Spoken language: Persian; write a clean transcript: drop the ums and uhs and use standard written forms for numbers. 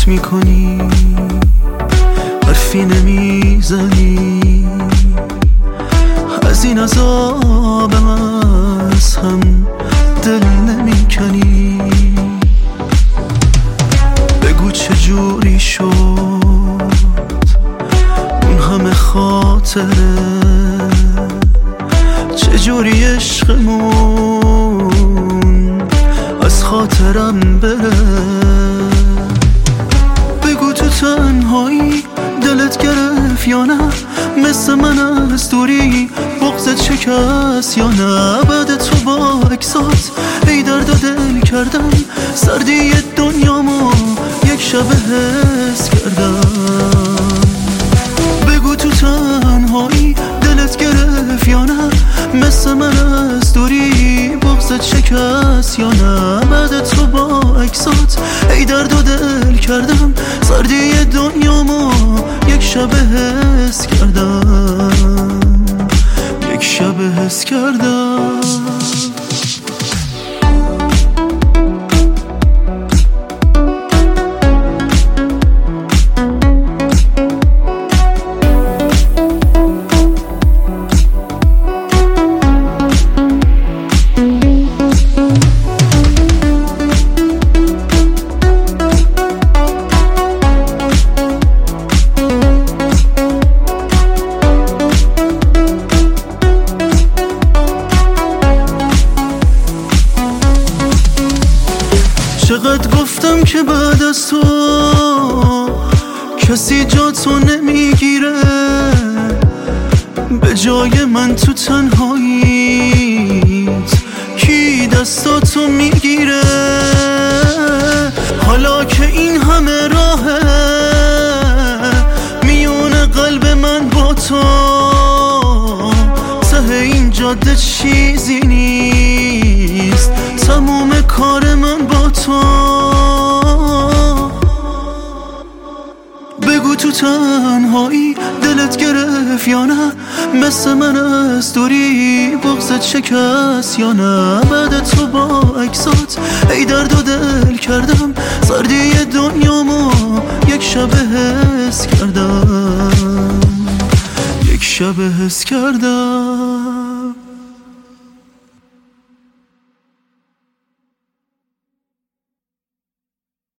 سکوت میکنی، حرفی نمیزنی، از این عذابم از هم دل نمیکنی. بگو چجوری شد اون همه خاطره، چجوری عشقمون از خاطرم بره. بگو تو تنهایی دلت گرفت یا نه، مثل من از دوری بغضت شکست یا نه. بعد تو با اکسات ای درد و دل کردم، سردی دنیامو یک شب حس کردم. بگو تو تنهایی دلت گرفت یا نه، مثل من از دوری بغضت شکست یا نه. بعد تو با اکسات ای درد و دل کردم، سردی دنیامو یک شب حس کردم، یک شب حس کردم. چقدر گفتم که بعد از تو کسی جا تو نمیگیره، به جای من تو تنهاییت کی دستاتو میگیره. حالا که این همه راهه میونه قلب من با تو، ته این جاده چیزی نیست، تموم کار من با تو. بگو تو تنهایی دلت گرفت یا نه، مثل من از دوری بغضت شکست یا نه. بعد تو با اکسات ای درد و دل کردم، سردی دنیامو یک شب حس کردم، یک شب حس کردم.